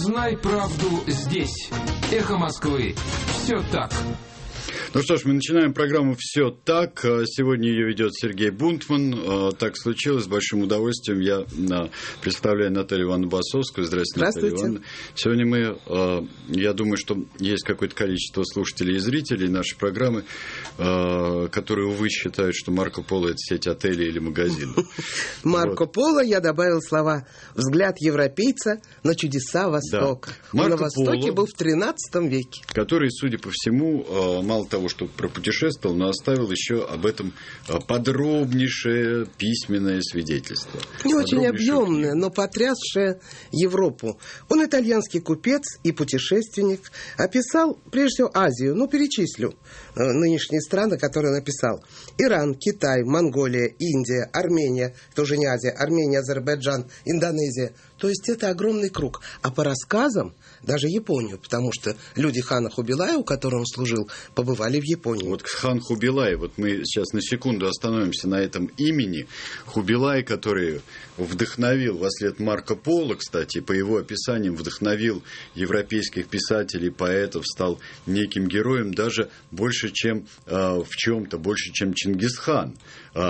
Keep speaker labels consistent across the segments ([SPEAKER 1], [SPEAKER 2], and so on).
[SPEAKER 1] Узнай правду здесь. Эхо Москвы. Все так.
[SPEAKER 2] Ну что ж, мы начинаем программу «Все так». Сегодня ее ведет Сергей Бунтман. Так случилось, с большим удовольствием я представляю Наталью Ивановну Басовскую. Здравствуйте, Наталья Ивановна. Сегодня мы, я думаю, что есть какое-то количество слушателей и зрителей нашей программы, которые, увы, считают, что Марко Поло – это сеть отелей или магазинов.
[SPEAKER 3] Марко Поло, я добавил слова «взгляд европейца на чудеса Востока». Он на Востоке был в XIII веке.
[SPEAKER 2] Который, судя по всему, мало того, что пропутешествовал, но оставил еще об этом подробнейшее письменное свидетельство.
[SPEAKER 3] Не очень объемное, но потрясшее Европу. Он итальянский купец и путешественник. Описал, прежде всего, Азию. Перечислю нынешние страны, которые он описал. Иран, Китай, Монголия, Индия, Армения. Это уже не Азия. Армения, Азербайджан, Индонезия. То есть это огромный круг. А по рассказам даже Японию, потому что люди хана Хубилая, у которого он служил, побывали в Японии.
[SPEAKER 2] Вот хан Хубилай, вот мы сейчас на секунду остановимся на этом имени. Хубилай, который вдохновил вослед Марко Поло, кстати, по его описаниям вдохновил европейских писателей, поэтов, стал неким героем даже больше, чем в чем-то, больше, чем Чингисхан.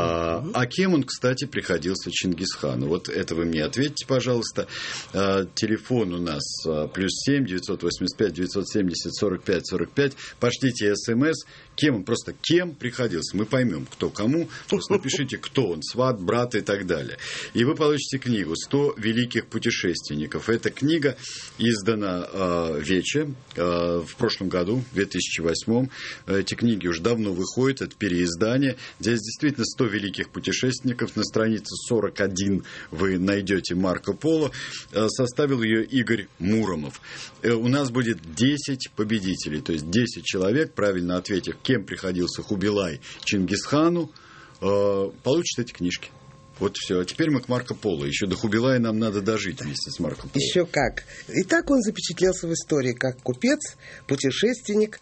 [SPEAKER 2] А кем он, кстати, приходился Чингисхану? Вот это вы мне ответьте, пожалуйста. Телефон у нас +7 985 970 45 45. Пошлите СМС. Кем он, просто кем приходился. Мы поймем, кто кому. Просто напишите, кто он, сват, брат и так далее. И вы получите книгу «100 великих путешественников». Эта книга издана Вече в прошлом году, в 2008. Эти книги уже давно выходят. Это переиздание. Здесь действительно 100 великих путешественников. На странице 41 вы найдете Марко Поло. Составил ее Игорь Муромов. У нас будет 10 победителей. То есть 10 человек, правильно ответив, кем приходился Хубилай Чингисхану, получат эти книжки. Вот все. А теперь мы к Марко Поло. Еще до Хубилая нам надо дожить вместе с Марко Поло.
[SPEAKER 3] Еще как. Итак, он запечатлелся в истории как купец, путешественник,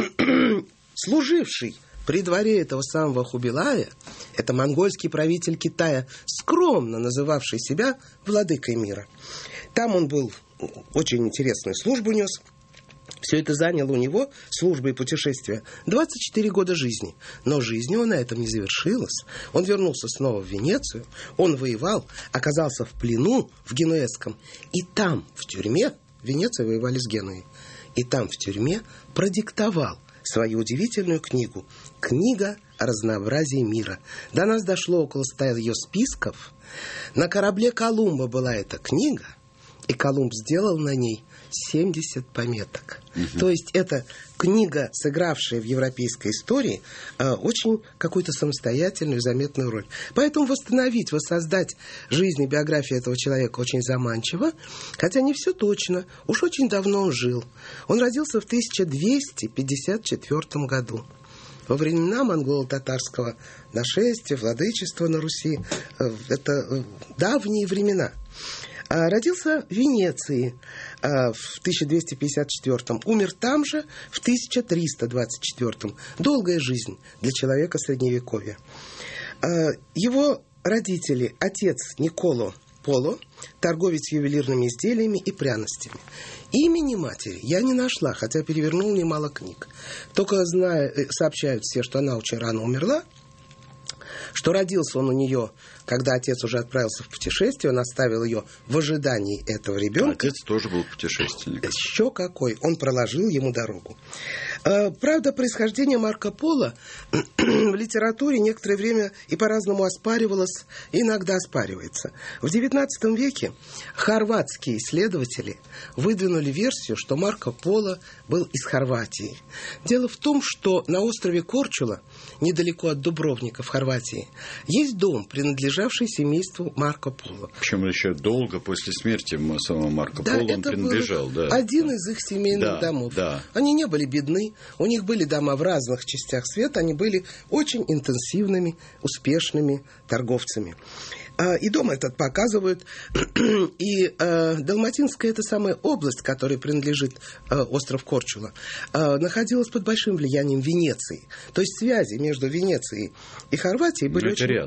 [SPEAKER 3] служивший при дворе этого самого Хубилая. Это монгольский правитель Китая, скромно называвший себя владыкой мира. Там он был, очень интересную службу нес. Все это заняло у него, служба и путешествия, 24 года жизни. Но жизнь его на этом не завершилась. Он вернулся снова в Венецию, он воевал, оказался в плену в Генуэзском. И там, в тюрьме, в Венеции воевали с Генуей, и там, в тюрьме, продиктовал свою удивительную книгу «Книга о разнообразии мира». До нас дошло около 100 ее списков. На корабле Колумба была эта книга, и Колумб сделал на ней 70 пометок. То есть это книга, сыгравшая в европейской истории очень какую-то самостоятельную, заметную роль. Поэтому восстановить, воссоздать жизнь и биографию этого человека очень заманчиво, хотя не все точно. Уж очень давно он жил. Он родился в 1254 году. Во времена монголо-татарского нашествия, владычества на Руси. Это давние времена. Родился в Венеции в 1254-м, умер там же в 1324-м. Долгая жизнь для человека Средневековья. Его родители, отец Николо Поло, торговец ювелирными изделиями и пряностями. Имени матери я не нашла, хотя перевернул немало книг. Только сообщают все, что она очень рано умерла, что родился он у нее, когда отец уже отправился в путешествие, он оставил ее в ожидании этого ребенка.
[SPEAKER 2] Отец тоже был путешественник.
[SPEAKER 3] Еще какой, он проложил ему дорогу. Правда, происхождение Марко Поло в литературе некоторое время и по-разному оспаривалось, и иногда оспаривается. В XIX веке хорватские исследователи выдвинули версию, что Марко Поло был из Хорватии. Дело в том, что на острове Корчула, недалеко от Дубровника в Хорватии, есть дом, принадлежавший семейству Марко Поло.
[SPEAKER 2] Причем еще долго после смерти самого Марко Поло он принадлежал.
[SPEAKER 3] Да, один из их семейных домов. Да. Они не были бедны, у них были дома в разных частях света, они были очень интенсивными, успешными торговцами. И дом этот показывают. И Далматинская, это самая область, которой принадлежит остров Корчула, находилась под большим влиянием Венеции. То есть связи между Венецией и Хорватией были очень...
[SPEAKER 2] Это рядом.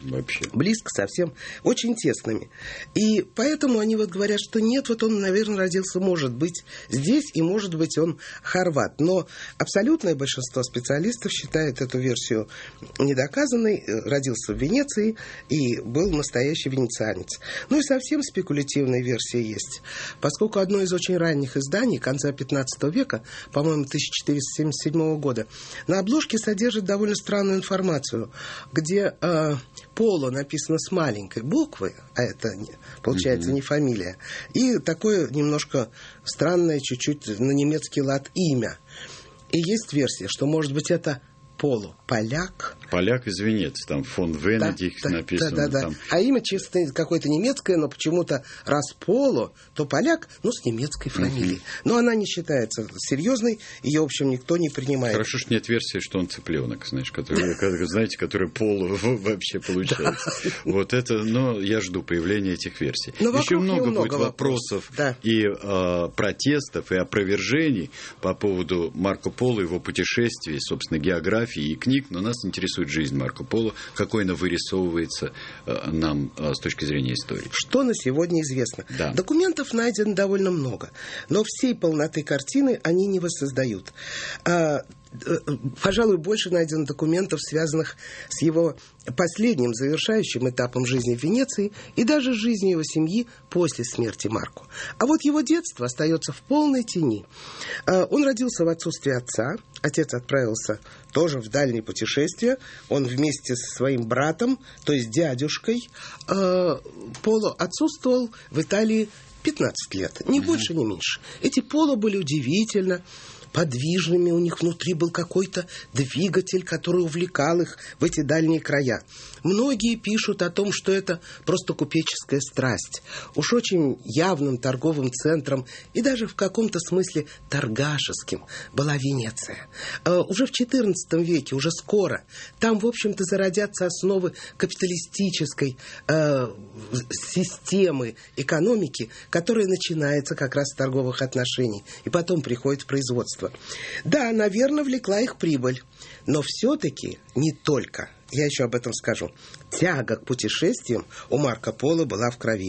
[SPEAKER 2] вообще.
[SPEAKER 3] Близко совсем, очень тесными. И поэтому они вот говорят, что нет, вот он, наверное, родился, может быть, здесь, и, может быть, он хорват. Но абсолютное большинство специалистов считает эту версию недоказанной. Родился в Венеции и был настоящий венецианец. Ну и совсем спекулятивная версия есть. Поскольку одно из очень ранних изданий, конца 15 века, по-моему, 1477 года, на обложке содержит довольно странную информацию, где Поло написано с маленькой буквы, а это, получается, не фамилия, и такое немножко странное, чуть-чуть на немецкий лад имя. И есть версия, что, может быть, это Поло поляк.
[SPEAKER 2] Поляк из Венеции, там фон Венедикт написано.
[SPEAKER 3] Да.
[SPEAKER 2] Там.
[SPEAKER 3] А имя чисто какое-то немецкое, но почему-то раз Поло, то поляк, ну, с немецкой фамилией. Но она не считается серьезной, ее, в общем, никто не принимает.
[SPEAKER 2] Хорошо, что нет версии, что он цыпленок, знаешь, который, знаете, который Поло вообще получается. Вот это, но я жду появления этих версий. Еще много будет вопросов и протестов, и опровержений по поводу Марко Поло, его путешествий, собственно, географии и книг, но нас интересует жизнь Марко Поло, какой она вырисовывается нам с точки зрения истории.
[SPEAKER 3] Что на сегодня известно?
[SPEAKER 2] Да.
[SPEAKER 3] Документов найдено довольно много, но всей полноты картины они не воссоздают. Пожалуй, больше найдено документов, связанных с его последним завершающим этапом жизни в Венеции и даже жизнью его семьи после смерти Марко. А вот его детство остается в полной тени. Он родился в отсутствии отца. Отец отправился тоже в дальнее путешествие. Он вместе со своим братом, то есть дядюшкой, Поло отсутствовал в Италии 15 лет. Ни больше, ни меньше. Эти Поло были удивительно подвижными, у них внутри был какой-то двигатель, который увлекал их в эти дальние края. Многие пишут о том, что это просто купеческая страсть. Уж очень явным торговым центром и даже в каком-то смысле торгашеским была Венеция. Уже в XIV веке, уже скоро, там, в общем-то, зародятся основы капиталистической системы экономики, которая начинается как раз с торговых отношений и потом приходит в производство. Да, наверное, влекла их прибыль, но все-таки не только. Я еще об этом скажу. Тяга к путешествиям у Марко Поло была в крови.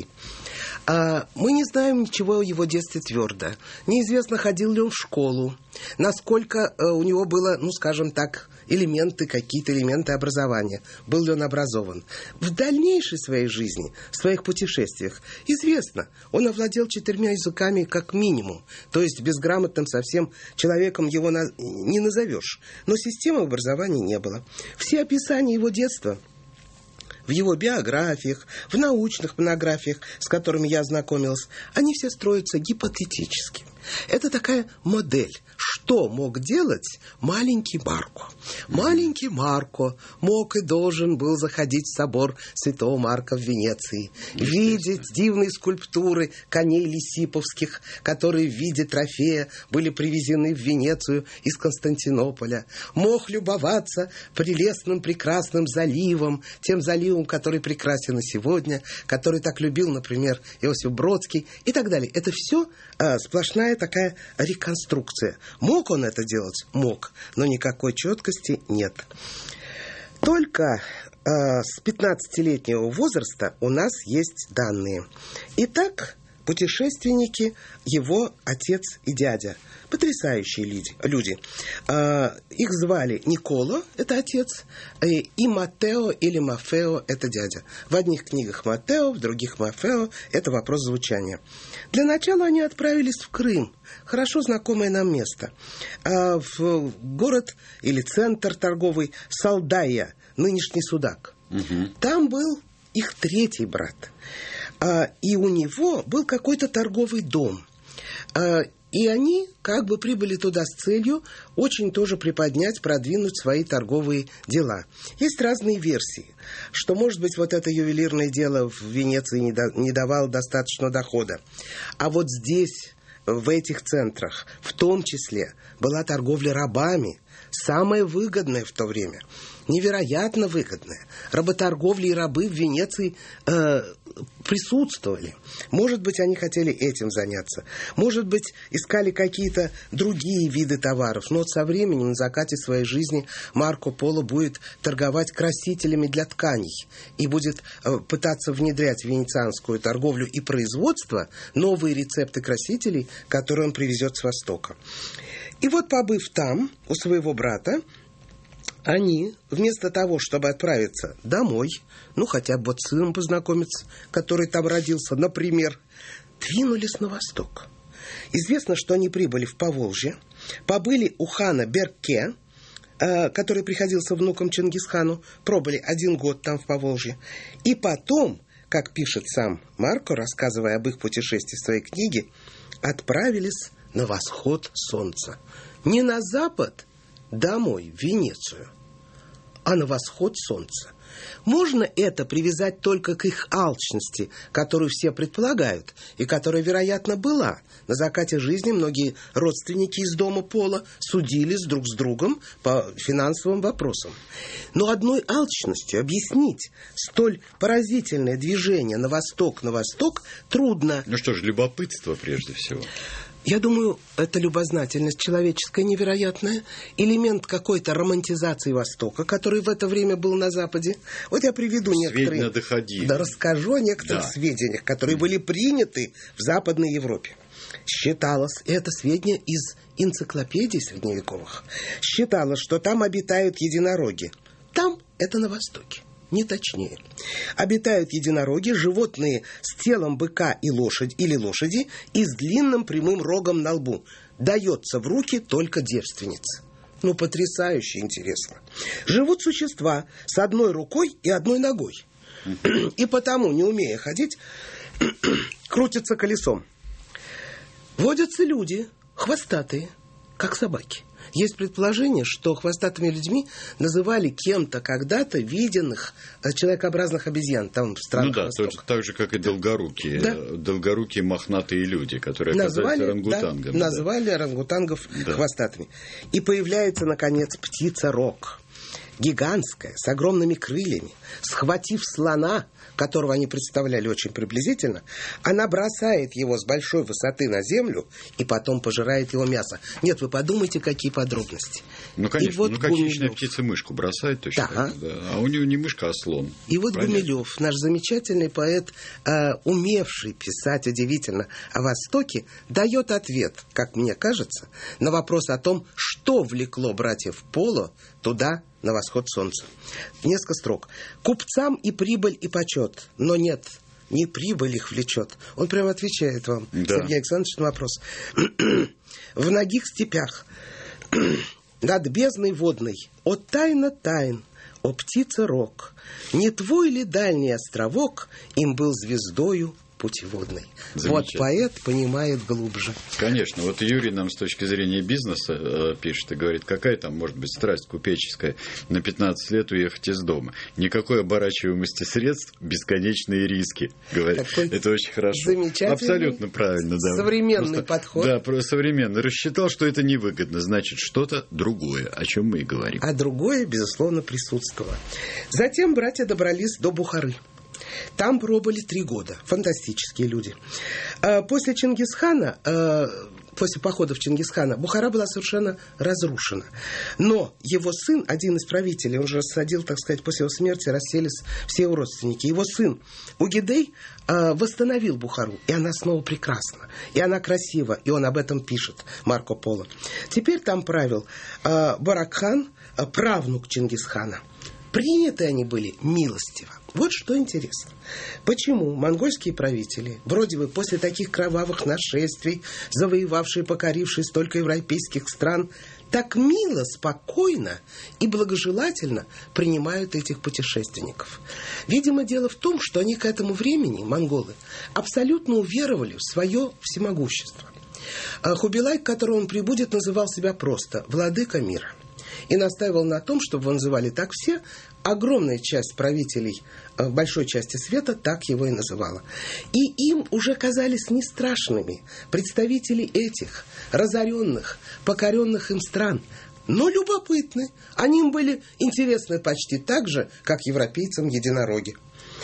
[SPEAKER 3] Мы не знаем ничего о его детстве твердо. Неизвестно, ходил ли он в школу, насколько у него было, ну, скажем так, какие-то элементы образования. Был ли он образован? В дальнейшей своей жизни, в своих путешествиях, известно, он овладел 4 языками как минимум. То есть безграмотным совсем человеком его не назовешь. Но системы образования не было. Все описания его детства в его биографиях, в научных монографиях, с которыми я ознакомилась, они все строятся гипотетически. Это такая модель. Что мог делать маленький Марко? Маленький Марко мог и должен был заходить в собор Святого Марка в Венеции, видеть дивные скульптуры коней лисиповских, которые в виде трофея были привезены в Венецию из Константинополя. Мог любоваться прелестным, прекрасным заливом, тем заливом, который прекрасен и сегодня, который так любил, например, Иосиф Бродский и так далее. Это все сплошная такая реконструкция. Мог он это делать? Мог. Но никакой четкости нет. Только с 15-летнего возраста у нас есть данные. Итак, путешественники, его отец и дядя. Потрясающие люди. Их звали Николо, это отец, и Маттео или Мафео, это дядя. В одних книгах Маттео, в других Мафео. Это вопрос звучания. Для начала они отправились в Крым, хорошо знакомое нам место. В город или центр торговый Салдайя, нынешний Судак. Там был их третий брат. И у него был какой-то торговый дом. И они как бы прибыли туда с целью очень тоже приподнять, продвинуть свои торговые дела. Есть разные версии, что, может быть, вот это ювелирное дело в Венеции не давало достаточно дохода. А вот здесь, в этих центрах, в том числе, была торговля рабами, самая выгодная в то время. Невероятно выгодная. Работорговля и рабы в Венеции присутствовали. Может быть, они хотели этим заняться. Может быть, искали какие-то другие виды товаров. Но со временем, на закате своей жизни, Марко Поло будет торговать красителями для тканей и будет пытаться внедрять в венецианскую торговлю и производство новые рецепты красителей, которые он привезет с Востока. И вот, побыв там, у своего брата, они, вместо того, чтобы отправиться домой, хотя бы с сыном познакомиться, который там родился, например, двинулись на восток. Известно, что они прибыли в Поволжье, побыли у хана Берке, который приходился внуком Чингисхану, пробыли 1 год там в Поволжье, и потом, как пишет сам Марко, рассказывая об их путешествии в своей книге, отправились на восход солнца. Не на запад, домой, в Венецию, а на восход солнца. Можно это привязать только к их алчности, которую все предполагают, и которая, вероятно, была. На закате жизни многие родственники из дома Поло судились друг с другом по финансовым вопросам. Но одной алчностью объяснить столь поразительное движение на восток трудно.
[SPEAKER 2] Ну что ж, любопытство прежде всего.
[SPEAKER 3] Я думаю, это любознательность человеческая невероятная, элемент какой-то романтизации Востока, который в это время был на Западе. Вот я приведу некоторые... Да, расскажу о некоторых сведениях, которые были приняты в Западной Европе. Считалось, и это сведения из энциклопедий средневековых, считалось, что там обитают единороги. Там это на Востоке. Не точнее. Обитают единороги, животные с телом быка или лошади и с длинным прямым рогом на лбу. Дается в руки только девственнице. Потрясающе интересно. Живут существа с одной рукой и одной ногой. И потому, не умея ходить, крутятся колесом. Водятся люди, хвостатые, как собаки. Есть предположение, что хвостатыми людьми называли кем-то когда-то виденных человекообразных обезьян там в странах Востока.
[SPEAKER 2] Так же, как и долгорукие. Да. Долгорукие мохнатые люди, которые оказались орангутангами.
[SPEAKER 3] Назвали орангутангов хвостатыми. И появляется, наконец, птица-рог. Гигантская, с огромными крыльями. Схватив слона, которого они представляли очень приблизительно, она бросает его с большой высоты на землю и потом пожирает его мясо. Нет, вы подумайте, какие подробности.
[SPEAKER 2] Конечно, вот как хищная птица мышку бросает точно. Да. А у нее не мышка, а слон.
[SPEAKER 3] И вот Гумилев, наш замечательный поэт, умевший писать удивительно о Востоке, дает ответ, как мне кажется, на вопрос о том, что влекло братьев Поло туда, на восход солнца. Несколько строк. «Купцам и прибыль, и почет, но нет, не прибыль их влечет». Он прямо отвечает вам, Сергей Александрович, на вопрос. «В нагих степях, над бездной водной, о тайна тайн, о птица рог, не твой ли дальний островок им был звездою путеводной». Вот поэт понимает глубже.
[SPEAKER 2] Конечно. Вот Юрий нам с точки зрения бизнеса пишет и говорит, какая там может быть страсть купеческая на 15 лет уехать из дома. Никакой оборачиваемости средств, бесконечные риски. Говорит. Это очень хорошо. Абсолютно правильно. Да.
[SPEAKER 3] Современный подход.
[SPEAKER 2] Да, современный. Рассчитал, что это невыгодно. Значит, что-то другое, о чем мы и говорим.
[SPEAKER 3] А другое, безусловно, присутствовало. Затем братья добрались до Бухары. Там пробыли 3 года. Фантастические люди. После Чингисхана, после походов Чингисхана, Бухара была совершенно разрушена. Но его сын, один из правителей, он же рассадил, так сказать, после его смерти расселись все его родственники. Его сын Угидей восстановил Бухару, и она снова прекрасна, и она красива, и он об этом пишет, Марко Поло. Теперь там правил Баракхан, правнук Чингисхана. Приняты они были милостиво. Вот что интересно. Почему монгольские правители, вроде бы после таких кровавых нашествий, завоевавшие и покорившие столько европейских стран, так мило, спокойно и благожелательно принимают этих путешественников? Видимо, дело в том, что они к этому времени, монголы, абсолютно уверовали в свое всемогущество. Хубилай, к которому он прибудет, называл себя просто «владыка мира». И настаивал на том, чтобы его называли так все. Огромная часть правителей большой части света так его и называла. И им уже казались не страшными представители этих разоренных, покоренных им стран, но любопытны. Они им были интересны почти так же, как европейцам единороги.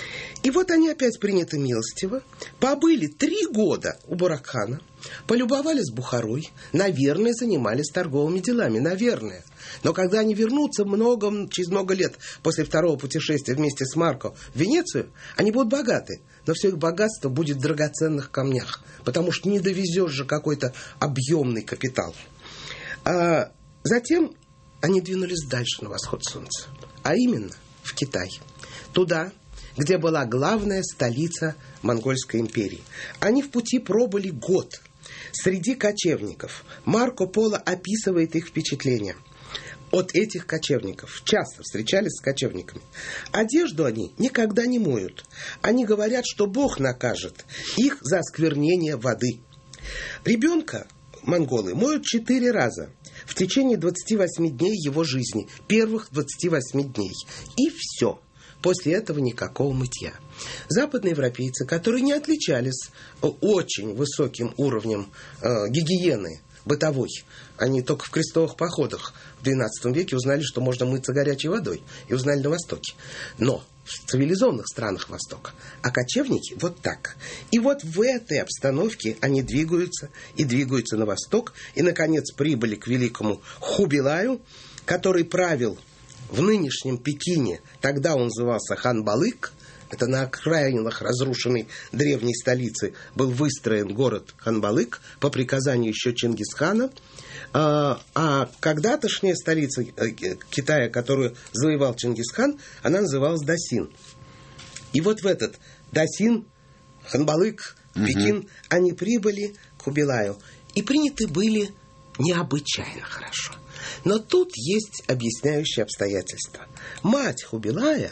[SPEAKER 3] И вот они опять приняты милостиво, побыли 3 года у Бурак-хана, полюбовались Бухарой, наверное, занимались торговыми делами, наверное. Но когда они вернутся через много лет после второго путешествия вместе с Марко в Венецию, они будут богаты, но все их богатство будет в драгоценных камнях, потому что не довезешь же какой-то объемный капитал. А затем они двинулись дальше на восход солнца, а именно в Китай, туда, где была главная столица Монгольской империи. Они в пути пробыли год. Среди кочевников Марко Поло описывает их впечатления от этих кочевников. Часто встречались с кочевниками. Одежду они никогда не моют. Они говорят, что Бог накажет их за осквернение воды. Ребенка монголы моют 4 раза в течение 28 дней его жизни. Первых 28 дней. И все. После этого никакого мытья. Западноевропейцы, которые не отличались очень высоким уровнем гигиены бытовой, они только в крестовых походах в XII веке узнали, что можно мыться горячей водой, и узнали на Востоке. Но в цивилизованных странах Востока. А кочевники вот так. И вот в этой обстановке они двигаются на восток, и, наконец, прибыли к великому Хубилаю, который правил в нынешнем Пекине. Тогда он назывался Хан-Балык. Это на окраинах разрушенной древней столицы был выстроен город Хан-Балык по приказанию еще Чингисхана. А когда-тошняя столица Китая, которую завоевал Чингисхан, она называлась Дасин. И вот в этот Дасин, Хан-Балык, Пекин, они прибыли к Хубилаю. И приняты были необычайно хорошо. Но тут есть объясняющие обстоятельства. Мать Хубилая,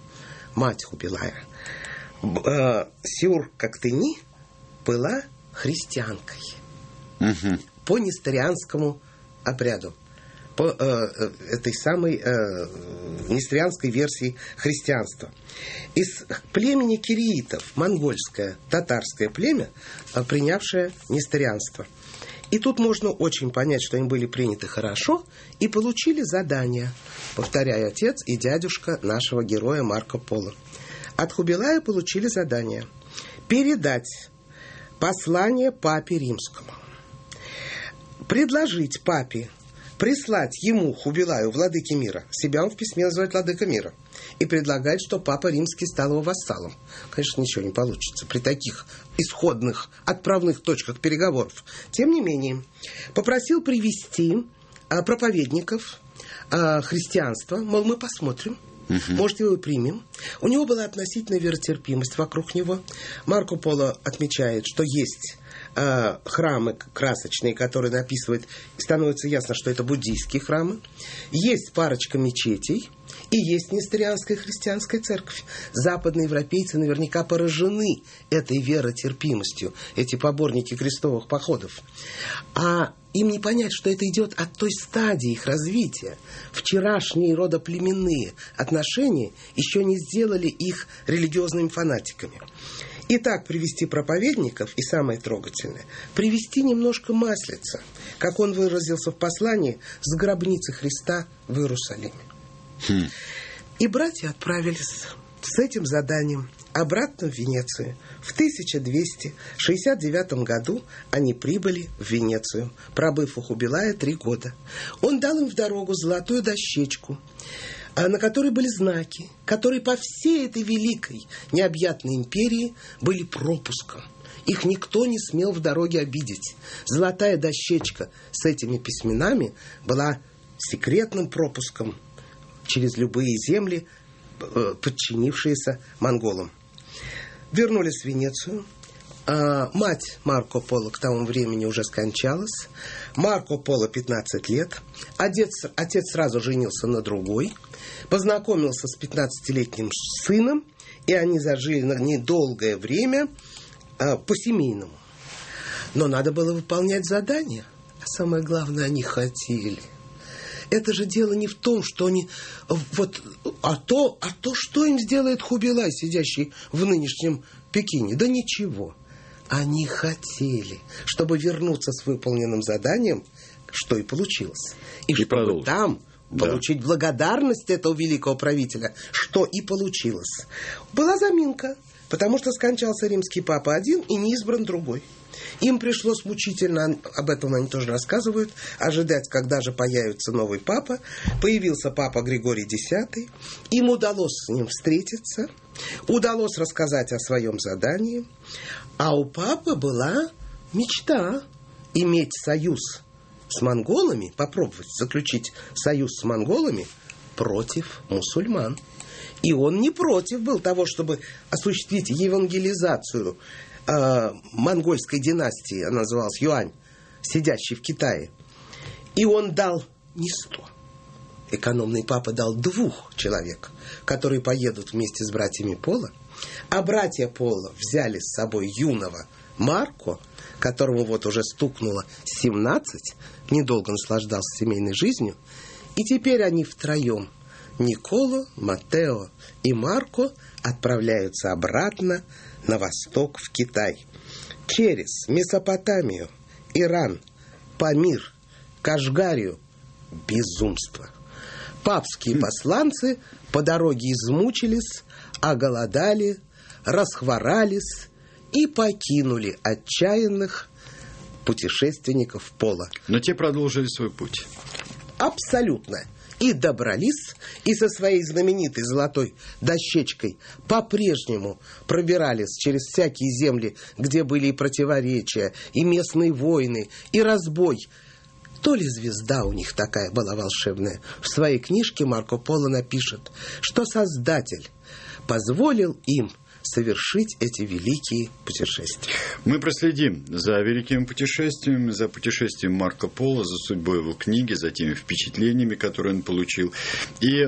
[SPEAKER 3] Сюр-Кактыни, была христианкой. По несторианскому обряду. По этой самой несторианской версии христианства. Из племени кириитов, монгольское, татарское племя, принявшее несторианство. И тут можно очень понять, что они были приняты хорошо и получили задание, повторяю, отец и дядюшка нашего героя Марко Поло. От Хубилая получили задание передать послание папе римскому, предложить папе прислать ему, Хубилаю, владыке мира, себя он в письме называет владыка мира, и предлагает, что папа римский стал его вассалом. Конечно, ничего не получится при таких исходных отправных точках переговоров. Тем не менее, попросил привести проповедников христианства, мол, мы посмотрим, может, его и примем. У него была относительная веротерпимость вокруг него. Марко Поло отмечает, что есть храмы красочные, которые написывают, и становится ясно, что это буддийские храмы. Есть парочка мечетей, и есть несторианская христианская церковь. Западноевропейцы наверняка поражены этой веротерпимостью, эти поборники крестовых походов. А им не понять, что это идет от той стадии их развития. Вчерашние родоплеменные отношения еще не сделали их религиозными фанатиками. Итак, привести проповедников, и самое трогательное, привести немножко маслица, как он выразился в послании, с гробницы Христа в Иерусалиме. И братья отправились с этим заданием обратно в Венецию. В 1269 году они прибыли в Венецию, пробыв у Хубилая 3 года. Он дал им в дорогу золотую дощечку, на которой были знаки, которые по всей этой великой необъятной империи были пропуском. Их никто не смел в дороге обидеть. Золотая дощечка с этими письменами была секретным пропуском через любые земли, подчинившиеся монголам. Вернулись в Венецию. Мать Марко Поло к тому времени уже скончалась. Марко Поло 15 лет. Отец сразу женился на другой. Познакомился с 15-летним сыном. И они зажили на недолгое время по-семейному. Но надо было выполнять задания. А самое главное, они хотели. Это же дело не в том, что они... А то, что им сделает Хубилай, сидящий в нынешнем Пекине? Да ничего. Они хотели, чтобы вернуться с выполненным заданием, что и получилось. И чтобы там получить благодарность этого великого правителя, что и получилось. Была заминка, потому что скончался римский папа один и не избран другой. Им пришлось мучительно, об этом они тоже рассказывают, ожидать, когда же появится новый папа. Появился папа Григорий X. Им удалось с ним встретиться, удалось рассказать о своем задании. А у папы была мечта иметь союз с монголами, попробовать заключить союз с монголами против мусульман. И он не против был того, чтобы осуществить евангелизацию монгольской династии, она называлась Юань, сидящей в Китае. И он дал не 100. Экономный папа дал 2 человек, которые поедут вместе с братьями Пола. А братья Пола взяли с собой юного Марко, которому вот уже стукнуло 17, недолго наслаждался семейной жизнью. И теперь они втроем, Николо, Матео и Марко, отправляются обратно на восток, в Китай. Через Месопотамию, Иран, Памир, Кашгарию. Безумство. Папские посланцы по дороге измучились, оголодали, расхворались и покинули отчаянных путешественников Пола.
[SPEAKER 2] Но те продолжили свой путь.
[SPEAKER 3] Абсолютно. И добрались, и со своей знаменитой золотой дощечкой по-прежнему пробирались через всякие земли, где были и противоречия, и местные войны, и разбой. То ли звезда у них такая была волшебная. В своей книжке Марко Поло напишет, что Создатель позволил им совершить эти великие путешествия.
[SPEAKER 2] Мы проследим за великими путешествиями, за путешествием Марко Поло, за судьбой его книги, за теми впечатлениями, которые он получил. И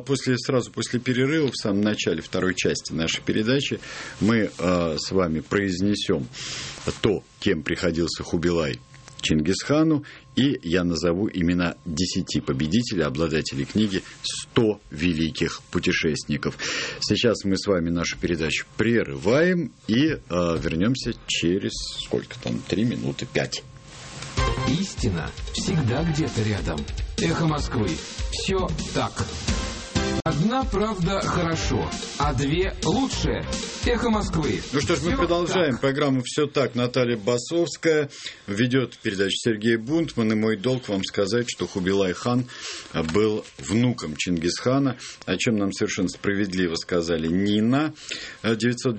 [SPEAKER 2] сразу после перерыва, в самом начале второй части нашей передачи, мы с вами произнесем то, кем приходился Хубилай Чингисхану, и я назову имена 10 победителей, обладателей книги «100 великих путешественников». Сейчас мы с вами нашу передачу прерываем и вернемся через, 3 минуты 5.
[SPEAKER 1] Истина всегда где-то рядом. Эхо Москвы. Все так. Одна правда хорошо, а 2 лучше. Эхо Москвы.
[SPEAKER 2] Ну что ж, мы продолжаем программу «Все так». Наталья Басовская ведет передачу Сергей Бунтман. И мой долг вам сказать, что Хубилай хан был внуком Чингисхана, о чем нам совершенно справедливо сказали Нина 919-428,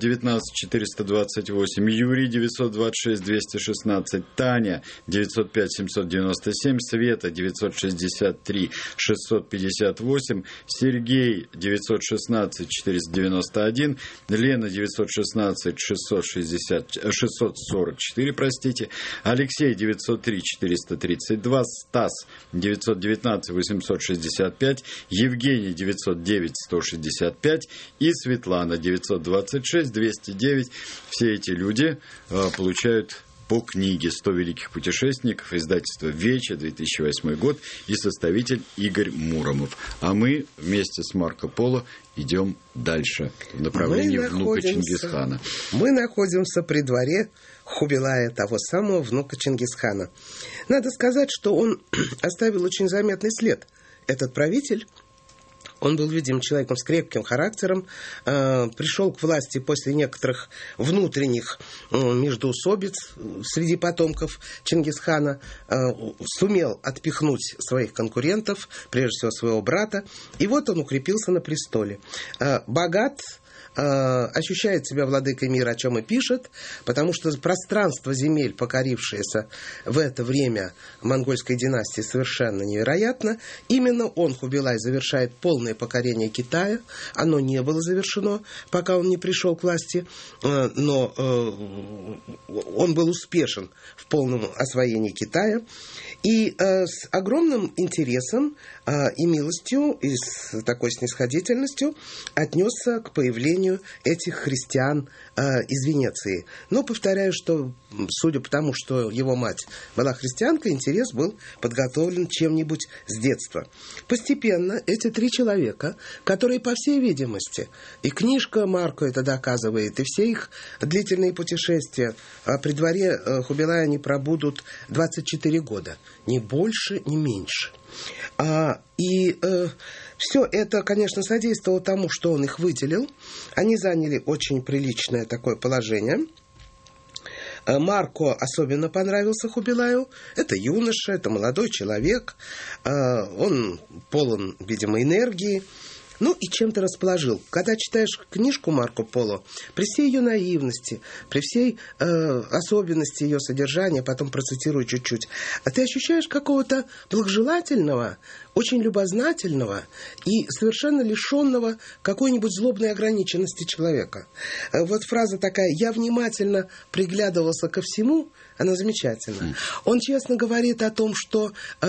[SPEAKER 2] Юрий 926-216, Таня 905-797, Света 963-658, Сергей 916-491, Лена 916-644, Алексей 903-432, Стас 919-865, Евгений 909-165 и Светлана 926-209. Все эти люди получают по книге «100 великих путешественников», издательство «Веча», 2008 год, и составитель Игорь Муромов. А мы вместе с Марко Поло идем дальше в направлении внука Чингисхана.
[SPEAKER 3] Мы находимся при дворе Хубилая, того самого внука Чингисхана. Надо сказать, что он оставил очень заметный след. Этот правитель, он был, видимо, человеком с крепким характером, пришел к власти после некоторых внутренних междоусобиц среди потомков Чингисхана, сумел отпихнуть своих конкурентов, прежде всего своего брата, и вот он укрепился на престоле. Богат, ощущает себя владыкой мира, о чем и пишет, потому что пространство земель, покорившееся в это время монгольской династии, совершенно невероятно. Именно он, Хубилай, завершает полное покорение Китая. Оно не было завершено, пока он не пришел к власти, но он был успешен в полном освоении Китая. И с огромным интересом и милостью, и с такой снисходительностью отнесся к появлению этих христиан из Венеции. Но повторяю, что, судя по тому, что его мать была христианкой, интерес был подготовлен чем-нибудь с детства. Постепенно эти 3 человека, которые, по всей видимости, и книжка Марко это доказывает, и все их длительные путешествия при дворе Хубилая, они пробудут 24 года. Ни больше, ни меньше. И все это, конечно, содействовало тому, что он их выделил. Они заняли очень приличное такое положение. Марко особенно понравился Хубилаю. Это юноша, это молодой человек. Он полон, видимо, энергии. Ну и чем-то расположил. Когда читаешь книжку Марко Поло, при всей ее наивности, при всей особенности ее содержания, потом процитирую чуть-чуть, ты ощущаешь какого-то благожелательного, очень любознательного и совершенно лишенного какой-нибудь злобной ограниченности человека. Вот фраза такая: «Я внимательно приглядывался ко всему», она замечательна. Он честно говорит о том, что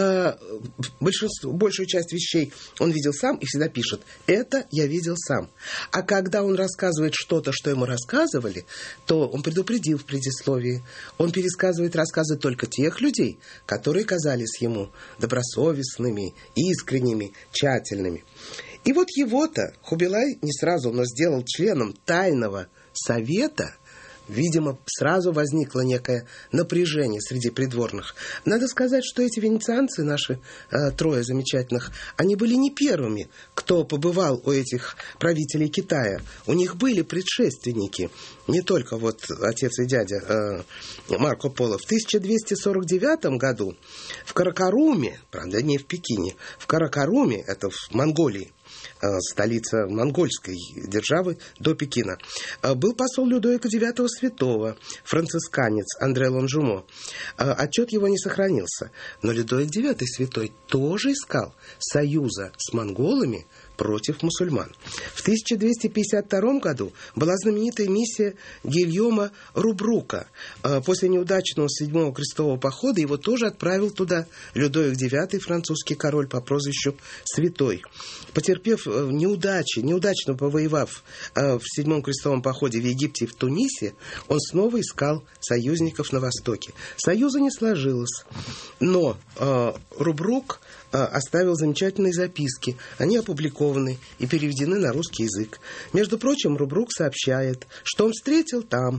[SPEAKER 3] большую часть вещей он видел сам и всегда пишет: «Это я видел сам». А когда он рассказывает что-то, что ему рассказывали, то он предупредил в предисловии. Он пересказывает рассказы только тех людей, которые казались ему добросовестными, искренними, тщательными. И вот его-то Хубилай не сразу, но сделал членом тайного совета. Видимо, сразу возникло некое напряжение среди придворных. Надо сказать, что эти венецианцы, наши трое замечательных, они были не первыми, кто побывал у этих правителей Китая. У них были предшественники. Не только вот отец и дядя Марко Поло. В 1249 году в Каракаруме, правда, не в Пекине, в Каракаруме, это в Монголии, столица монгольской державы до Пекина, был посол Людовика IX Святого, францисканец Андре Лонжумо. Отчет его не сохранился. Но Людовик IX Святой тоже искал союза с монголами против мусульман. В 1252 году была знаменитая миссия Гильома Рубрука. После неудачного 7-го крестового похода его тоже отправил туда Людовик IX, французский король по прозвищу Святой. Потерпев неудачи, неудачно повоевав в 7-м крестовом походе в Египте и в Тунисе, он снова искал союзников на Востоке. Союза не сложилось, но Рубрук оставил замечательные записки. Они опубликованы и переведены на русский язык. Между прочим, Рубрук сообщает, что он встретил там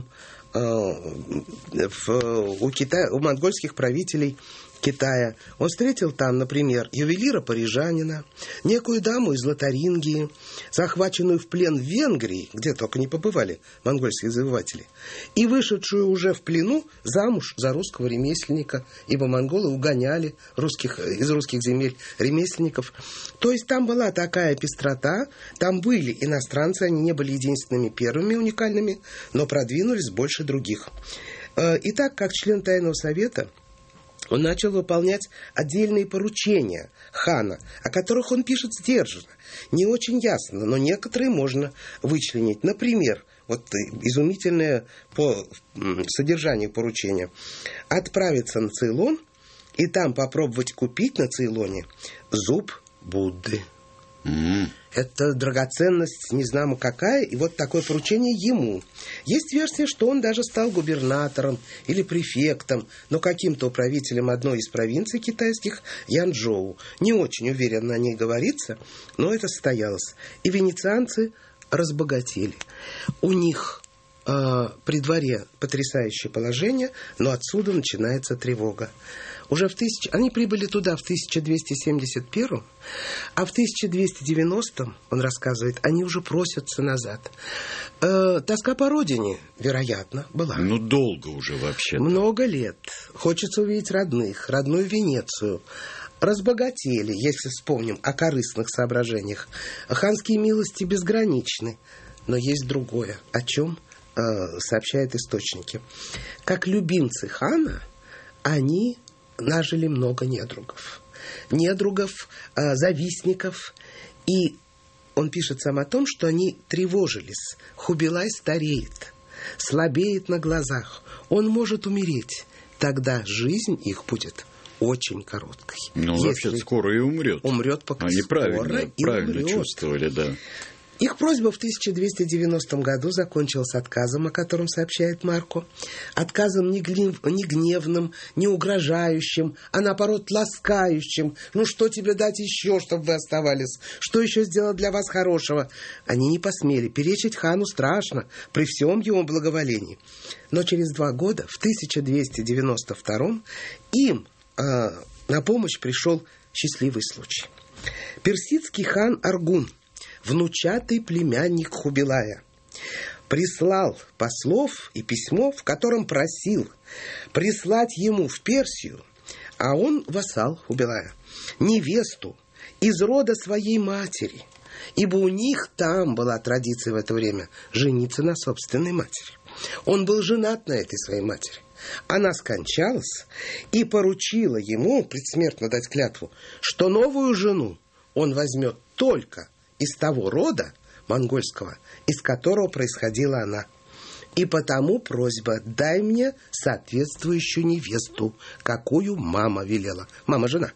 [SPEAKER 3] у монгольских правителей Китая. Он встретил там, например, ювелира-парижанина, некую даму из Лотарингии, захваченную в плен в Венгрии, где только не побывали монгольские завоеватели, и вышедшую уже в плену замуж за русского ремесленника, ибо монголы угоняли из русских земель ремесленников. То есть там была такая пестрота, там были иностранцы, они не были единственными первыми уникальными, но продвинулись больше других. Итак, как член Тайного Совета, он начал выполнять отдельные поручения хана, о которых он пишет сдержанно, не очень ясно, но некоторые можно вычленить. Например, вот изумительное по содержанию поручения: отправиться на Цейлон и там попробовать купить на Цейлоне зуб Будды. Это драгоценность, не знамо какая, и вот такое поручение ему. Есть версия, что он даже стал губернатором или префектом, но каким-то управителем одной из провинций китайских, Янчжоу. Не очень уверенно о ней говорится, но это состоялось. И венецианцы разбогатели. У них при дворе потрясающее положение, но отсюда начинается тревога. Уже они прибыли туда в 1271, а в 1290, он рассказывает, они уже просятся назад. Тоска по родине, вероятно, была.
[SPEAKER 2] Ну, долго уже вообще.
[SPEAKER 3] Много лет. Хочется увидеть родных, родную Венецию. Разбогатели, если вспомним о корыстных соображениях. Ханские милости безграничны. Но есть другое, о чем сообщают источники. Как любимцы хана, они нажили много недругов. Завистников. И он пишет сам о том, что они тревожились. Хубилай стареет, слабеет на глазах. Он может умереть. Тогда жизнь их будет очень короткой.
[SPEAKER 2] Ну, вообще скоро и умрет.
[SPEAKER 3] Умрет пока
[SPEAKER 2] они
[SPEAKER 3] скоро
[SPEAKER 2] правильно чувствовали, да.
[SPEAKER 3] Их просьба в 1290 году закончилась отказом, о котором сообщает Марко. Отказом не гневным, не угрожающим, а наоборот ласкающим. Ну, что тебе дать еще, чтобы вы оставались? Что еще сделать для вас хорошего? Они не посмели. Перечить хану страшно, при всем его благоволении. Но через 2 года, в 1292, им на помощь пришел счастливый случай. Персидский хан Аргун, внучатый племянник Хубилая, прислал послов и письмо, в котором просил прислать ему в Персию, а он вассал Хубилая, невесту из рода своей матери, ибо у них там была традиция в это время жениться на собственной матери. Он был женат на этой своей матери. Она скончалась и поручила ему предсмертно дать клятву, что новую жену он возьмет только из того рода монгольского, из которого происходила она. И потому просьба: дай мне соответствующую невесту, какую мама велела. Мама жена.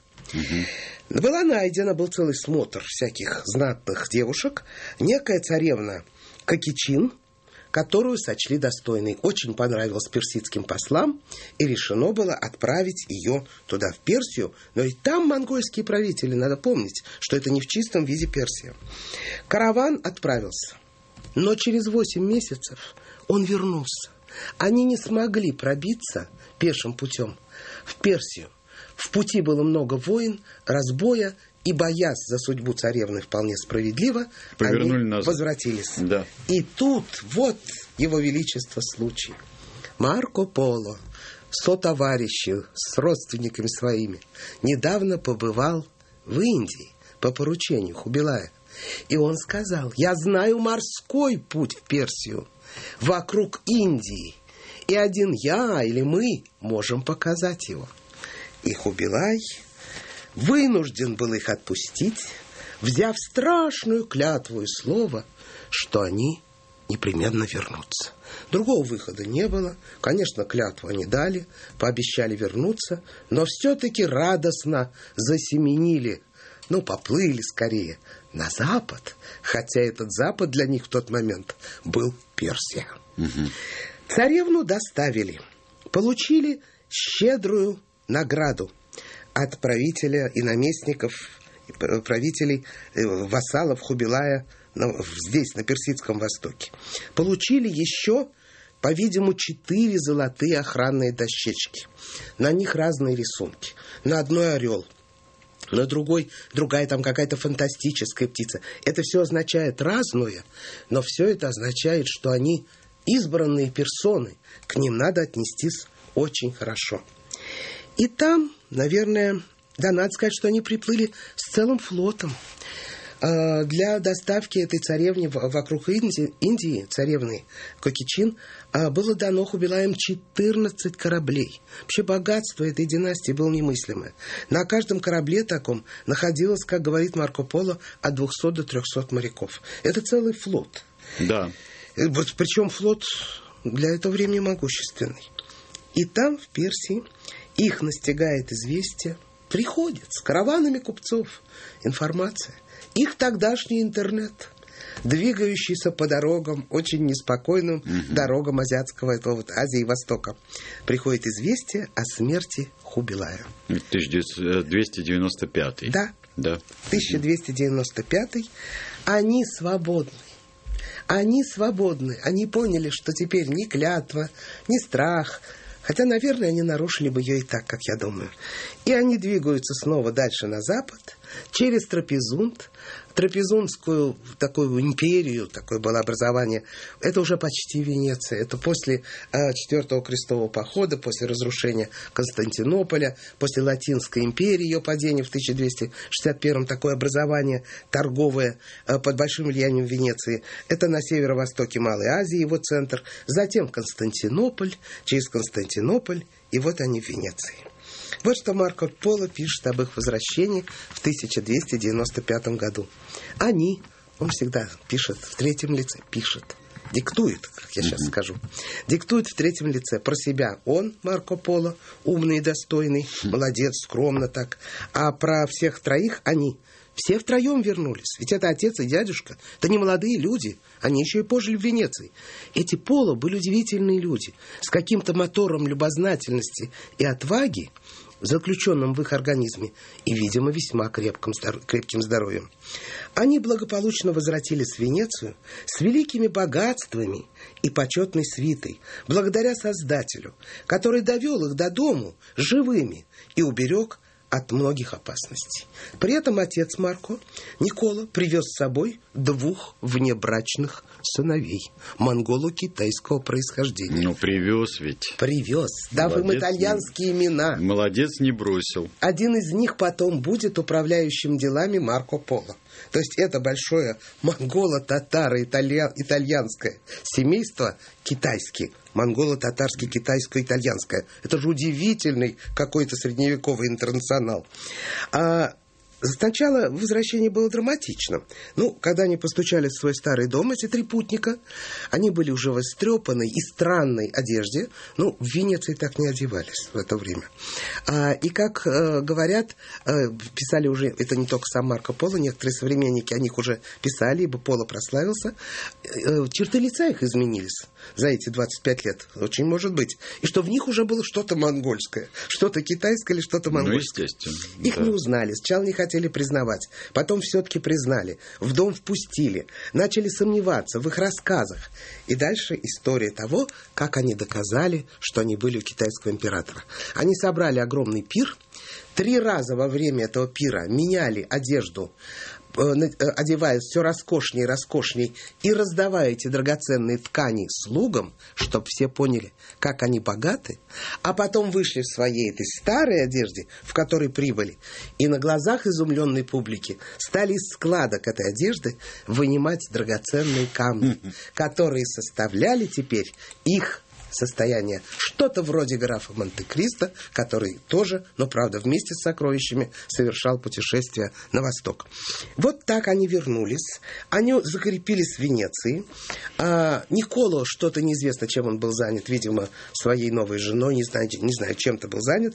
[SPEAKER 3] Была найдена, был целый смотр всяких знатных девушек, некая царевна Кокичин, которую сочли достойной. Очень понравилась персидским послам, и решено было отправить ее туда, в Персию. Но и там монгольские правители, надо помнить, что это не в чистом виде Персия. Караван отправился, но через 8 месяцев он вернулся. Они не смогли пробиться пешим путем в Персию. В пути было много войн, разбоя, и, боясь за судьбу царевны вполне справедливо,
[SPEAKER 2] повернули
[SPEAKER 3] они
[SPEAKER 2] назад.
[SPEAKER 3] Возвратились.
[SPEAKER 2] Да.
[SPEAKER 3] И тут вот его величество случай. Марко Поло, сотоварищи с родственниками своими, недавно побывал в Индии по поручению Хубилая. И он сказал: я знаю морской путь в Персию, вокруг Индии, и один я или мы можем показать его. И Хубилай вынужден был их отпустить, взяв страшную клятву и слово, что они непременно вернутся. Другого выхода не было. Конечно, клятву они дали, пообещали вернуться, но все-таки радостно засеменили, поплыли скорее на запад, хотя этот запад для них в тот момент был Персия. Царевну доставили, получили щедрую награду от правителя и наместников, правителей, вассалов Хубилая здесь, на Персидском Востоке. Получили еще, по-видимому, 4 золотые охранные дощечки. На них разные рисунки. На одной орел, на другой другая там какая-то фантастическая птица. Это все означает разное, но все это означает, что они избранные персоны. К ним надо отнестись очень хорошо. И там, наверное, надо сказать, что они приплыли с целым флотом. Для доставки этой царевны вокруг Индии, царевны Кокичин, было дано Хубилаем 14 кораблей. Вообще богатство этой династии было немыслимое. На каждом корабле таком находилось, как говорит Марко Поло, от 200 до 300 моряков. Это целый флот.
[SPEAKER 2] Да.
[SPEAKER 3] Причем флот для этого времени могущественный. И там, в Персии, их настигает известие, приходит с караванами купцов информация. Их тогдашний интернет, двигающийся по дорогам, очень неспокойным дорогам азиатского, Азии и Востока, приходит известие о смерти Хубилая.
[SPEAKER 2] 1295.
[SPEAKER 3] Да. 1295. Они свободны. Они свободны. Они поняли, что теперь ни клятва, ни страх. Хотя, наверное, они нарушили бы ее и так, как я думаю. И они двигаются снова дальше на запад, через Трапезунд, Трапезундскую такую империю, такое было образование. Это уже почти Венеция. Это после 4-го крестового похода, после разрушения Константинополя, после Латинской империи, ее падения в 1261-м, такое образование торговое под большим влиянием Венеции. Это на северо-востоке Малой Азии, его центр. Затем Константинополь, через Константинополь, и вот они в Венеции. Вот что Марко Поло пишет об их возвращении в 1295 году. Они, он всегда пишет в третьем лице, диктует, как я сейчас скажу, диктует в третьем лице про себя. Он, Марко Поло, умный и достойный, молодец, скромно так. А про всех троих они. Все втроем вернулись. Ведь это отец и дядюшка. Это не молодые люди. Они еще и пожили в Венеции. Эти Поло были удивительные люди. С каким-то мотором любознательности и отваги, заключенным в их организме, и, видимо, весьма крепким здоровьем. Они благополучно возвратились в Венецию с великими богатствами и почетной свитой, благодаря Создателю, который довел их до дому живыми и уберег от многих опасностей. При этом отец Марко, Никола, привез с собой 2 внебрачных сыновей монголо-китайского происхождения.
[SPEAKER 2] Ну, привез ведь.
[SPEAKER 3] Привез, дав им итальянские имена.
[SPEAKER 2] Молодец, не бросил.
[SPEAKER 3] Один из них потом будет управляющим делами Марко Поло. То есть это большое монголо-татаро-итальянское семейство китайское. Монголо-татарско-китайско-итальянское. Это же удивительный какой-то средневековый интернационал. Сначала возвращение было драматично. Когда они постучали в свой старый дом, эти 3 путника, они были уже в истрепанной и странной одежде. В Венеции так не одевались в это время. И, как говорят, писали уже, это не только сам Марко Поло, некоторые современники о них уже писали, ибо Поло прославился. Черты лица их изменились за эти 25 лет. Очень может быть. И что в них уже было что-то монгольское, что-то китайское или что-то монгольское.
[SPEAKER 2] Естественно.
[SPEAKER 3] Их не узнали. Сначала не хотели признавать, потом все-таки признали, в дом впустили, начали сомневаться в их рассказах. И дальше история того, как они доказали, что они были у китайского императора. Они собрали огромный пир, 3 раза во время этого пира меняли одежду, одеваясь все роскошнее и роскошнее, и раздавая эти драгоценные ткани слугам, чтобы все поняли, как они богаты, а потом вышли в своей этой старой одежде, в которой прибыли, и на глазах изумленной публики стали из складок этой одежды вынимать драгоценные камни, которые составляли теперь их состояние. Что-то вроде графа Монте-Кристо, который тоже, но, правда, вместе с сокровищами совершал путешествие на восток. Вот так они вернулись. Они закрепились в Венеции. Николо, что-то неизвестно, чем он был занят, видимо, своей новой женой, не знаю, чем-то был занят.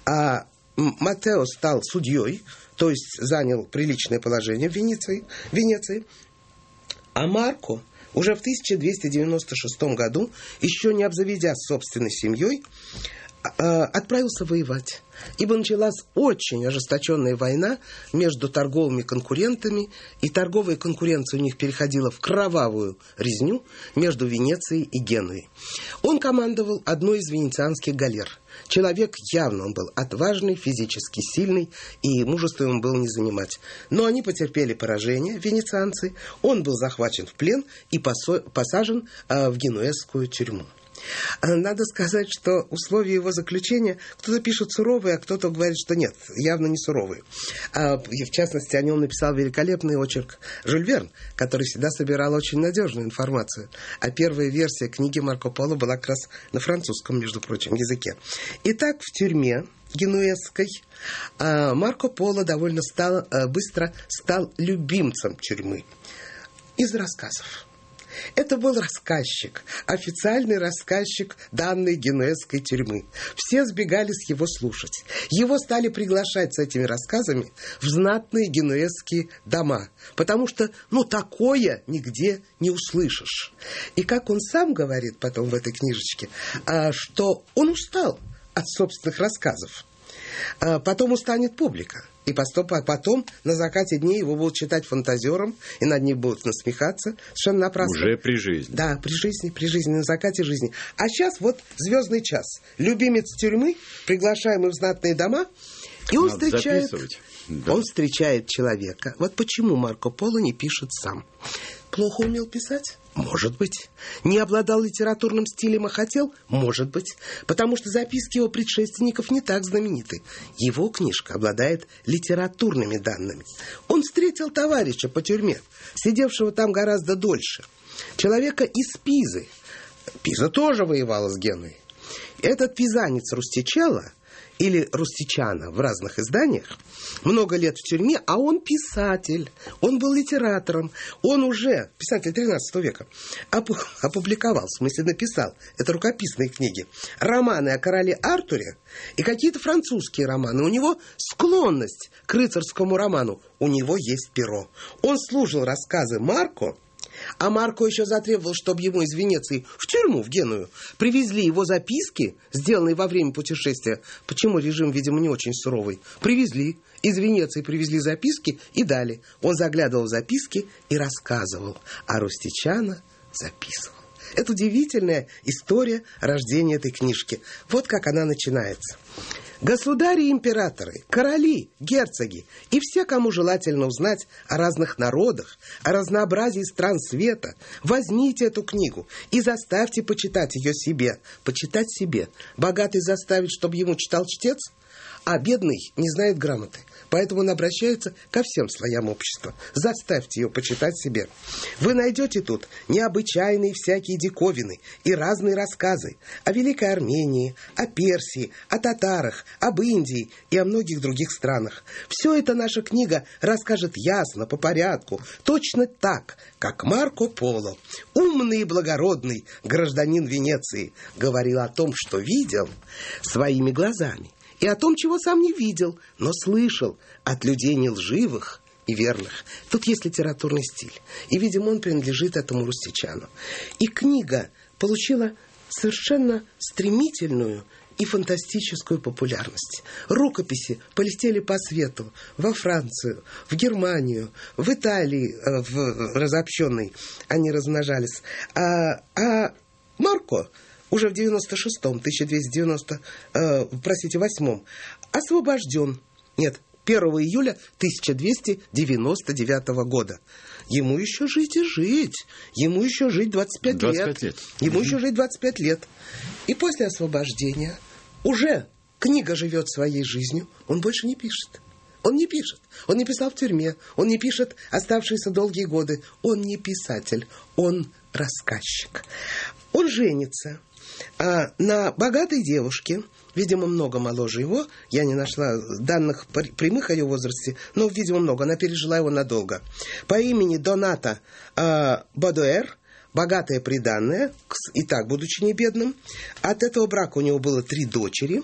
[SPEAKER 3] Маттео стал судьей, то есть занял приличное положение в Венеции. А Марко уже в 1296 году, еще не обзаведясь собственной семьей, отправился воевать. Ибо началась очень ожесточенная война между торговыми конкурентами, и торговая конкуренция у них переходила в кровавую резню между Венецией и Генуей. Он командовал одной из венецианских галер. Человек явно он был отважный, физически сильный, и мужество ему было не занимать. Но они потерпели поражение, венецианцы. Он был захвачен в плен и посажен в генуэзскую тюрьму. Надо сказать, что условия его заключения кто-то пишет суровые, а кто-то говорит, что нет, явно не суровые. В частности, о нем написал великолепный очерк Жюль Верн, который всегда собирал очень надежную информацию. А первая версия книги Марко Поло была как раз на французском, между прочим, языке. Итак, в тюрьме генуэзской Марко Поло довольно быстро стал любимцем тюрьмы из рассказов. Это был рассказчик, официальный рассказчик данной генуэзской тюрьмы. Все сбегались его слушать. Его стали приглашать с этими рассказами в знатные генуэзские дома, потому что, такое нигде не услышишь. И как он сам говорит потом в этой книжечке, что он устал от собственных рассказов. Потом устанет публика. И потом на закате дней его будут читать фантазером, и над ним будут насмехаться совершенно напрасно.
[SPEAKER 2] Уже при жизни. Да,
[SPEAKER 3] при жизни, на закате жизни. А сейчас вот звездный час. Любимец тюрьмы, приглашаемый в знатные дома, и он встречает человека. Вот почему Марко Поло не пишет сам. Плохо умел писать? Может быть. Не обладал литературным стилем, а хотел? Может быть. Потому что записки его предшественников не так знамениты. Его книжка обладает литературными данными. Он встретил товарища по тюрьме, сидевшего там гораздо дольше. Человека из Пизы. Пиза тоже воевала с Генуей. Этот пизанец Рустичелло, или Рустичано в разных изданиях, много лет в тюрьме, а он писатель, он был литератором, он уже, писатель 13 века, опубликовал, в смысле написал, это рукописные книги, романы о короле Артуре и какие-то французские романы. У него склонность к рыцарскому роману, у него есть перо. Он слушал рассказы Марко, а Марко еще затребовал, чтобы ему из Венеции в тюрьму, в Геную, привезли его записки, сделанные во время путешествия. Почему режим, видимо, не очень суровый? Привезли. Из Венеции привезли записки и дали. Он заглядывал в записки и рассказывал. А Рустичано записывал. Это удивительная история рождения этой книжки. Вот как она начинается. Государи и императоры, короли, герцоги и все, кому желательно узнать о разных народах, о разнообразии стран света, возьмите эту книгу и заставьте почитать ее себе. Почитать себе. Богатый заставит, чтобы ему читал чтец, а бедный не знает грамоты. Поэтому он обращается ко всем слоям общества. Заставьте ее почитать себе. Вы найдете тут необычайные всякие диковины и разные рассказы о Великой Армении, о Персии, о татарах, об Индии и о многих других странах. Все это наша книга расскажет ясно, по порядку, точно так, как Марко Поло, умный и благородный гражданин Венеции, говорил о том, что видел своими глазами, и о том, чего сам не видел, но слышал от людей нелживых и верных. Тут есть литературный стиль, и, видимо, он принадлежит этому рустичану. И книга получила совершенно стремительную и фантастическую популярность. Рукописи полетели по свету, во Францию, в Германию, в Италии, в разобщенной они размножались. А Марко уже в 1298 освобожден. Нет, 1 июля 1299 года. Ему еще жить и жить. Ему еще жить 25 лет. Ему еще жить 25 лет. И после освобождения уже книга живет своей жизнью. Он больше не пишет. Он не пишет. Он не писал в тюрьме. Он не пишет оставшиеся долгие годы. Он не писатель. Он рассказчик. Он женится на богатой девушке, видимо, много моложе его. Я не нашла данных прямых о ее возрасте, но, видимо, много. Она пережила его надолго. По имени Доната Бодуэр, богатая приданная, и так, будучи не бедным. От этого брака у него было 3 дочери.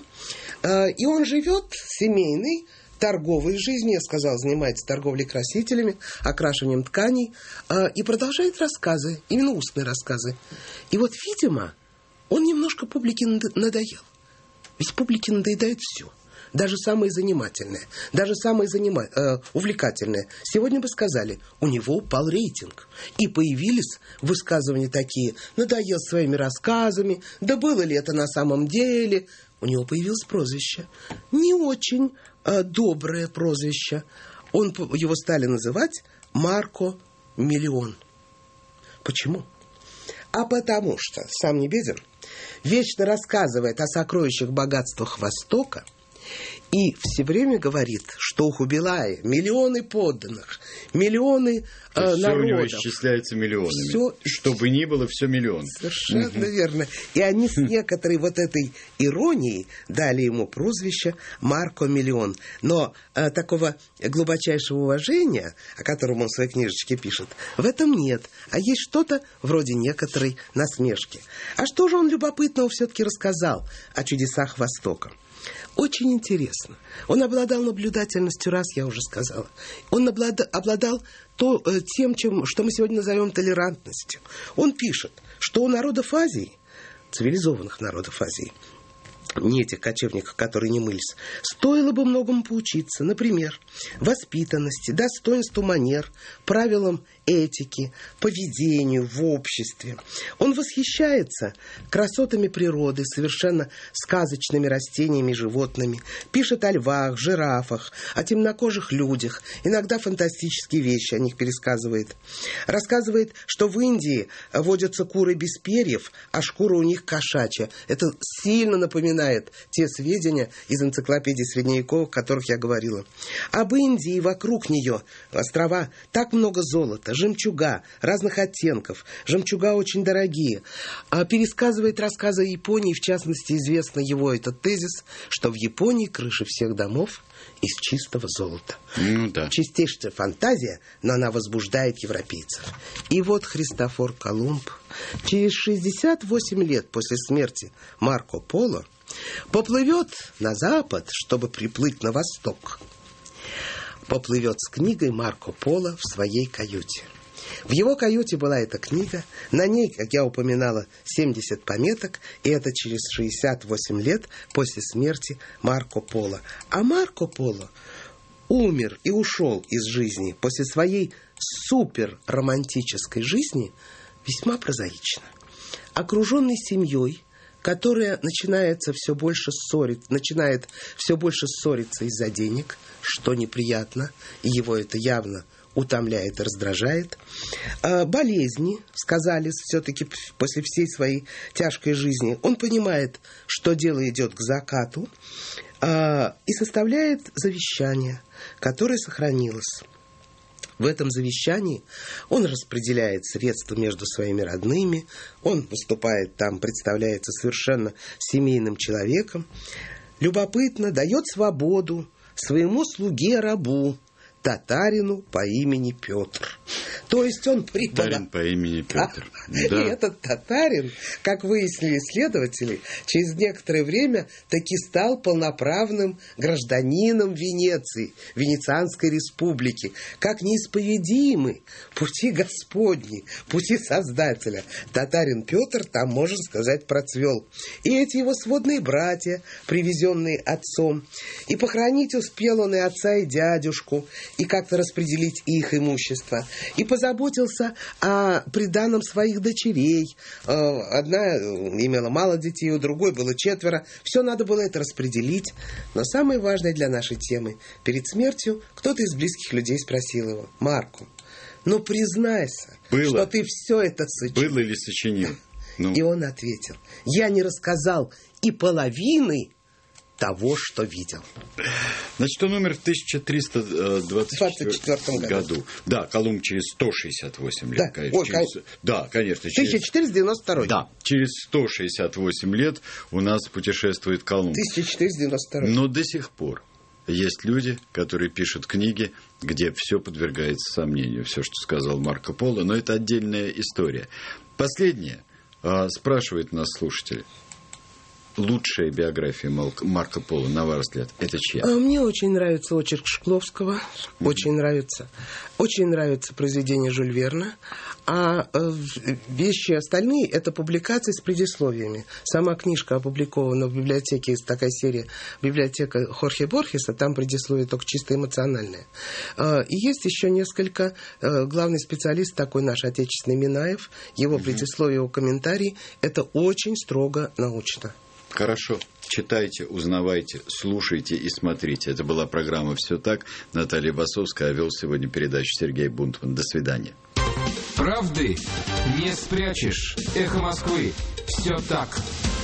[SPEAKER 3] И он живет семейной, торговой жизнью, я сказала, занимается торговлей красителями, окрашиванием тканей, и продолжает рассказы, именно устные рассказы. И вот, видимо, он немножко публике надоел. Ведь публике надоедает все. Даже самое занимательное, даже самое увлекательное. Сегодня бы сказали, у него упал рейтинг. И появились высказывания такие: надоел своими рассказами, да было ли это на самом деле. У него появилось прозвище. Не очень доброе прозвище. Его стали называть Марко Миллион. Почему? А потому что сам не беден, вечно рассказывает о сокровищах, богатствах Востока и все время говорит, что у Хубилая миллионы подданных, миллионы народов.
[SPEAKER 2] Все у него исчисляется миллионами. Все... Что бы ни было, все миллион.
[SPEAKER 3] Совершенно верно. И они с некоторой вот этой иронией дали ему прозвище Марко Миллион. Но такого глубочайшего уважения, о котором он в своей книжечке пишет, в этом нет. А есть что-то вроде некоторой насмешки. А что же он любопытного все-таки рассказал о чудесах Востока? Очень интересно. Он обладал наблюдательностью, раз я уже сказала. Он обладал тем, что мы сегодня назовем толерантностью. Он пишет, что у народов Азии, цивилизованных народов Азии, не этих кочевников, которые не мылись, стоило бы многому поучиться. Например, воспитанности, достоинству манер, правилам этики, поведению в обществе. Он восхищается красотами природы, совершенно сказочными растениями и животными. Пишет о львах, жирафах, о темнокожих людях. Иногда фантастические вещи о них пересказывает. Рассказывает, что в Индии водятся куры без перьев, а шкура у них кошачья. Это сильно напоминает те сведения из энциклопедии средневековых, о которых я говорила. Об Индии и вокруг нее острова так много золота, жемчуга разных оттенков. Жемчуга очень дорогие. Пересказывает рассказы о Японии. В частности, известно его этот тезис, что в Японии крыши всех домов из чистого золота.
[SPEAKER 2] Да.
[SPEAKER 3] Чистейшая фантазия, но она возбуждает европейцев. И вот Христофор Колумб через 68 лет после смерти Марко Поло поплывет на запад, чтобы приплыть на восток. Поплывет с книгой Марко Поло в своей каюте. В его каюте была эта книга, на ней, как я упоминала, 70 пометок, и это через 68 лет после смерти Марко Поло. А Марко Поло умер и ушел из жизни после своей суперромантической жизни весьма прозаично. окруженный семьей, которая начинает все больше ссориться из-за денег, что неприятно, и его это явно утомляет и раздражает. Болезни сказались все-таки после всей своей тяжкой жизни. Он понимает, что дело идет к закату, и составляет завещание, которое сохранилось. В этом завещании он распределяет средства между своими родными, он выступает там, представляется совершенно семейным человеком. Любопытно, дает свободу своему слуге-рабу, татарину по имени Петр. То есть он
[SPEAKER 2] Татарин по имени Петр.
[SPEAKER 3] И этот татарин, как выяснили следователи, через некоторое время таки стал полноправным гражданином Венеции, Венецианской республики, как неисповедимый пути Господни, пути Создателя. Татарин Петр там, можно сказать, процвел. И эти его сводные братья, привезенные отцом, и похоронить успел он и отца, и дядюшку, и как-то распределить их имущество, и позаботился о приданом своих дочерей. Одна имела мало детей, у другой было 4. Все надо было это распределить. Но самое важное для нашей темы, перед смертью кто-то из близких людей спросил его: «Марко, ну признайся, что ты все это сочинил».
[SPEAKER 2] Было или сочинил?
[SPEAKER 3] И он ответил: «Я не рассказал и половины того, что видел».
[SPEAKER 2] Значит, он умер в 1324 году. Да, Колумб через 168 лет,
[SPEAKER 3] да.
[SPEAKER 2] конечно. Да, конечно.
[SPEAKER 3] 1492.
[SPEAKER 2] Да, через 168 лет у нас путешествует Колумб.
[SPEAKER 3] 1492.
[SPEAKER 2] Но до сих пор есть люди, которые пишут книги, где все подвергается сомнению, все, что сказал Марко Поло, но это отдельная история. Последнее. Спрашивает нас слушатель. Лучшая биография Марко Поло, на ваш взгляд, это чья?
[SPEAKER 3] Мне очень нравится очерк Шкловского. Очень нравится. Очень нравится произведение Жюль Верна. А вещи остальные – это публикации с предисловиями. Сама книжка опубликована в библиотеке, есть такая серия «Библиотека Хорхе Борхеса», там предисловие только чисто эмоциональное. И есть еще несколько. Главный специалист такой наш отечественный Минаев, его предисловие, его комментарий – это очень строго научно.
[SPEAKER 2] Хорошо. Читайте, узнавайте, слушайте и смотрите. Это была программа «Все так». Наталья Басовская, а вел сегодня передачу Сергей Бунтман. До свидания.
[SPEAKER 1] Правды не спрячешь. Эхо Москвы. Все так.